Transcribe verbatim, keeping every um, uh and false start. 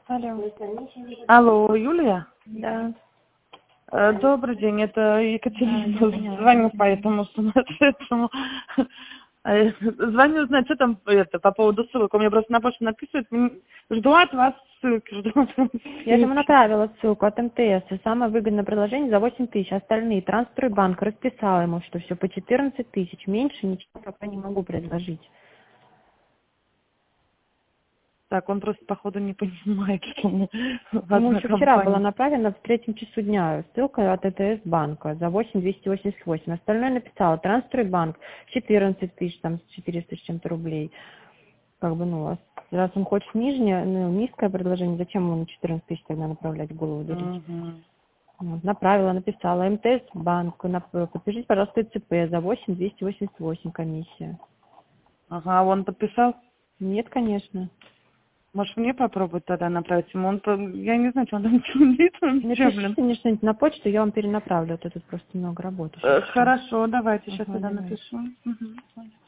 Алло. Алло, Юлия? Да. Э, Добрый день, это Екатерина. Да, понятно. Звоню по этому сумасшедшему. Э, Звоню узнать, что там это, по поводу ссылок. У меня просто на почту написывают. м, Жду от вас ссылки, жду от вас Я же ему ссылки. направила ссылку от МТС. Самое выгодное предложение за восемь тысяч. Остальные Трансстройбанк расписала ему, что все по четырнадцать тысяч. Меньше ничего пока не могу предложить. Так, он просто, походу, не понимает, что мы Ему одна еще вчера была компания. направлена в третьем часу дня ссылка от ЭТС банка за восемь тысяч двести восемьдесят восемь. Остальное написала Трансстройбанк четырнадцать тысяч, там четыреста с чем-то рублей. Как бы, ну, у вас, раз он хочет нижнее, ну, низкое предложение, зачем ему на четырнадцать тысяч тогда направлять, голову дурить? Мгм. Вот, направила, написала МТС банк, нап- подпишите, пожалуйста, ТЦП за восемь тысяч двести восемьдесят восемь комиссия. Ага, а он подписал? Нет, конечно. Может, мне попробовать тогда направить ему? Он, по- я не знаю, что он там чудит вообще, блин. Напишите мне что-нибудь на почту, я вам перенаправлю, а то тут просто много работы Э, сейчас. Хорошо, давайте, сейчас Ага, тогда давай. напишу. Мгм.